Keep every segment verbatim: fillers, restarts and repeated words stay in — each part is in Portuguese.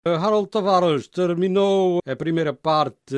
Harold Tavares, terminou a primeira parte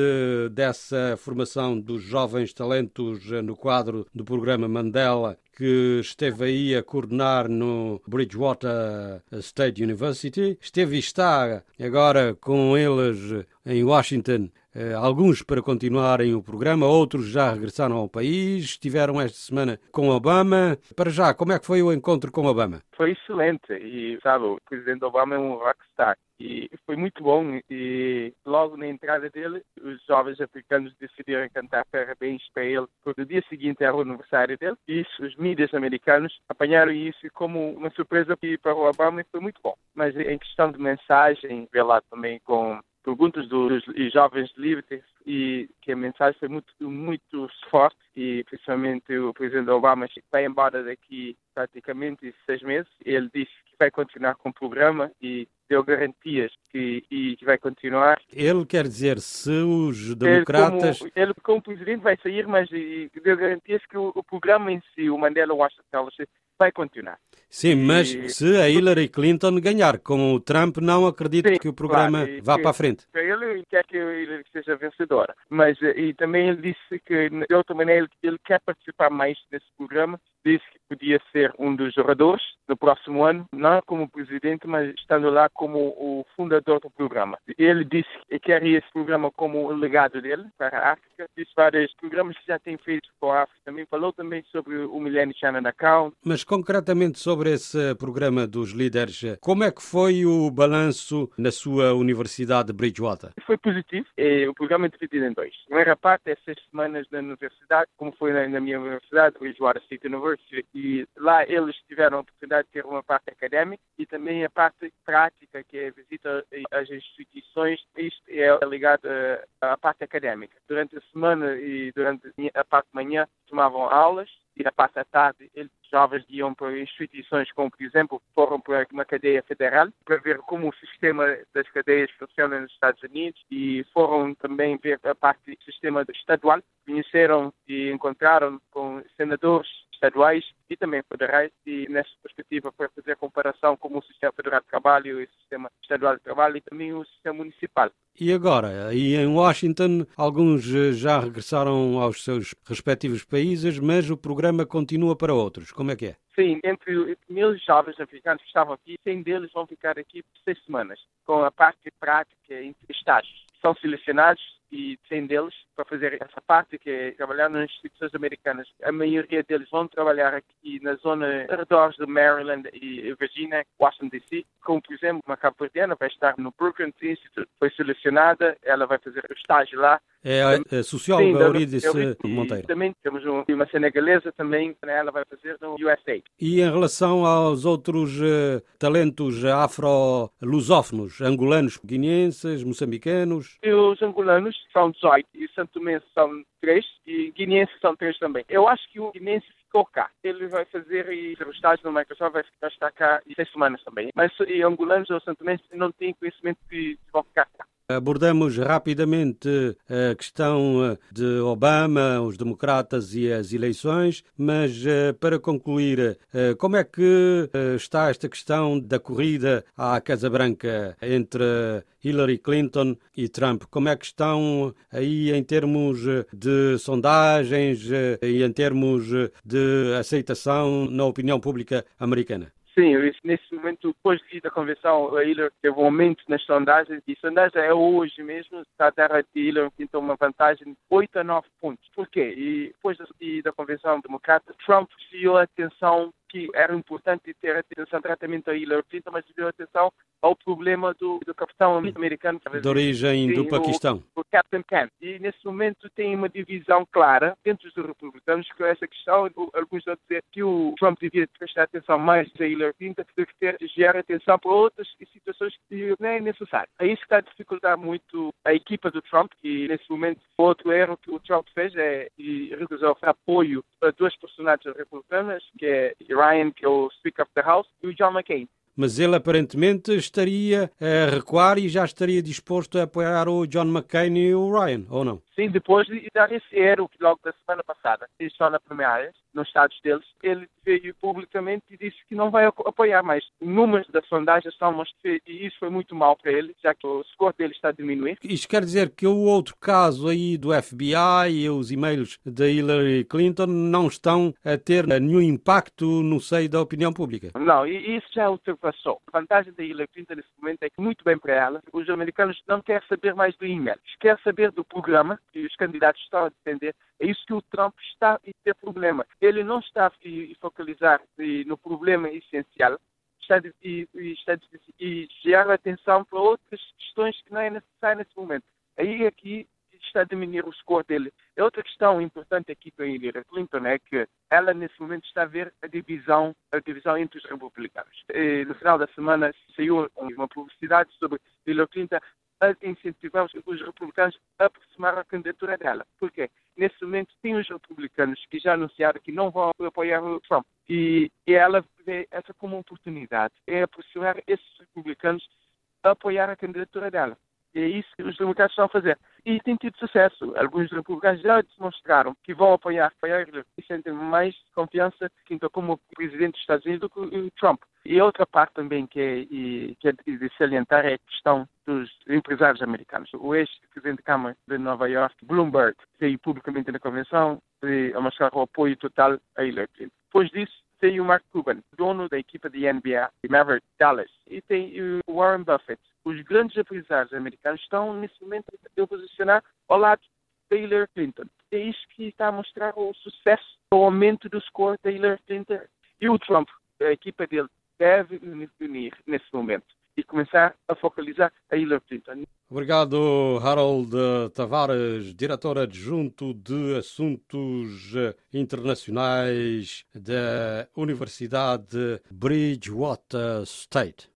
dessa formação dos jovens talentos no quadro do programa Mandela, que esteve aí a coordenar no Bridgewater State University. Esteve e está agora com eles em Washington. Alguns para continuarem o programa, outros já regressaram ao país, estiveram esta semana com Obama. Para já, como é que foi o encontro com Obama? Foi excelente e, sabe, o presidente Obama é um rockstar e foi muito bom e logo na entrada dele, os jovens africanos decidiram cantar parabéns para ele, porque no dia seguinte era o aniversário dele e isso, os mídias americanos apanharam isso como uma surpresa para o Obama e foi muito bom. Mas em questão de mensagem, veio lá também com perguntas dos jovens livres e que a mensagem foi muito, muito forte e principalmente o presidente Obama vai embora daqui praticamente seis meses. Ele disse que vai continuar com o programa e deu garantias que, e que vai continuar. Ele quer dizer, se os democratas... Ele como, ele como presidente vai sair, mas e, deu garantias que o, o programa em si, o Mandela Washington Fellowship, vai continuar. Sim, mas e... se a Hillary Clinton ganhar com o Trump, não acredito Sim, que o programa claro, vá que, para a frente. Ele quer que a Hillary seja vencedora. Mas e também ele disse que, de outra maneira, ele quer participar mais desse programa. Disse que podia ser um dos oradores no próximo ano, não como presidente, mas estando lá como o fundador do programa. Ele disse que queria esse programa como o legado dele para a África. Disse vários programas que já tem feito com a África. Também falou também sobre o Millennium Channel Account. Mas concretamente sobre esse programa dos líderes, como é que foi o balanço na sua Universidade de Bridgewater? Foi positivo. E o programa é dividido em dois. A primeira parte é seis semanas na universidade, como foi na, na minha universidade, Bridgewater State University. E lá eles tiveram a oportunidade de ter uma parte académica e também a parte prática, que é a visita às instituições. Isto é ligado à parte académica. Durante a semana e durante a parte de manhã tomavam aulas e a parte da tarde eles jovens iam para instituições como, por exemplo, foram para uma cadeia federal para ver como o sistema das cadeias funciona nos Estados Unidos e foram também ver a parte do sistema estadual. Conheceram e encontraram com senadores estaduais e também federais e nessa perspectiva para fazer a comparação com o sistema federal de trabalho e o sistema estadual de trabalho e também o sistema municipal. E agora, aí em Washington, alguns já regressaram aos seus respectivos países, mas o programa continua para outros. Como é que é? Sim, entre mil jovens africanos que estavam aqui, cem deles vão ficar aqui por seis semanas, com a parte prática em estágios. São selecionados e cem deles para fazer essa parte, que é trabalhar nas instituições americanas. A maioria deles vão trabalhar aqui na zona arredores de Maryland e Virginia, Washington D C, como por exemplo uma cabo-verdiana vai estar no Brookings Institute, foi selecionada, ela vai fazer o estágio lá. É a, a socióloga Eurídice Monteiro. Também temos uma senegalesa também, ela vai fazer no U S A. E em relação aos outros uh, talentos afro-lusófonos, angolanos, guineenses, moçambicanos? E os angolanos são dezoito, e os santomenses são três, e guineenses são três também. Eu acho que o guineense ficou cá. Ele vai fazer e o estágio no Microsoft vai ficar, estar cá em seis semanas também. Mas e angolanos ou santomenses não têm conhecimento que vão ficar cá. Abordamos rapidamente a questão de Obama, os democratas e as eleições, mas para concluir, como é que está esta questão da corrida à Casa Branca entre Hillary Clinton e Trump? Como é que estão aí em termos de sondagens e em termos de aceitação na opinião pública americana? Sim, nesse momento, depois da convenção, a Hillary teve um aumento nas sondagens e a sondagem é hoje mesmo, está a dar a Hillary Clinton uma vantagem de oito a nove pontos. Por quê? E depois da, da convenção democrata, Trump desviou a atenção que era importante ter atenção tratamento a Hillary Clinton, mas deu atenção ao problema do, do capitão americano de origem do Paquistão, o, o Captain Kent. E nesse momento tem uma divisão clara dentro dos republicanos com essa questão. Alguns vão dizer que o Trump devia prestar atenção mais a Hillary Clinton, do que ter gerar atenção para outras situações que não é necessário. É isso que está a dificultar muito a equipa do Trump, e nesse momento outro erro que o Trump fez é e recusou apoio a duas personagens republicanas, que é Ryan, que é o Speaker of the House, e o John McCain. mas ele aparentemente estaria a recuar e já estaria disposto a apoiar o John McCain e o Ryan, ou não? Sim, depois de dar esse erro que logo da semana passada, eles estão na primária, nos estados deles, ele veio publicamente e disse que não vai apoiar mais. Números da sondagem estão a mostrar, e isso foi muito mal para ele, já que o score dele está a diminuir. Isto quer dizer que o outro caso aí do F B I e os e-mails da Hillary Clinton não estão a ter nenhum impacto no seio da opinião pública? Não, e isso já ultrapassou. A vantagem da Hillary Clinton nesse momento é que, muito bem para ela, os americanos não querem saber mais do e-mail. Querem saber do programa que os candidatos estão a defender. É isso que o Trump está a ter problema. Ele não está a focalizar no problema essencial, está a, e, está a e gerar atenção para outras questões que não é necessário nesse momento. Aí aqui está a diminuir o score dele. A outra questão importante aqui para a Hillary Clinton é que ela nesse momento está a ver a divisão, a divisão entre os republicanos. E, no final da semana saiu uma publicidade sobre Hillary Clinton a incentivar os republicanos a aproximar a candidatura dela. Porquê? Nesse momento tem os republicanos que já anunciaram que não vão apoiar o Trump. E, e ela vê essa como uma oportunidade, é aproximar esses republicanos a apoiar a candidatura dela. E é isso que os democratas estão a fazer. E tem tido sucesso. Alguns republicanos já demonstraram que vão apoiar, apoiar e sentem mais confiança como presidente dos Estados Unidos do que o Trump. E outra parte também que é, e, que é de salientar é a questão dos empresários americanos. O ex-presidente da Câmara de Nova York, Bloomberg, veio publicamente na convenção a mostrar o apoio total a Hillary Clinton. Depois disso, tem o Mark Cuban, dono da equipa de N B A, Maverick Dallas, e tem o Warren Buffett. Os grandes empresários americanos estão, nesse momento, a posicionar ao lado da Hillary Clinton. É isso que está a mostrar o sucesso, o aumento do score da Hillary Clinton. E o Trump, a equipa dele, deve unir nesse momento e começar a focalizar a Hillary Clinton. Obrigado, Harold Tavares, diretor adjunto de Assuntos Internacionais da Universidade Bridgewater State.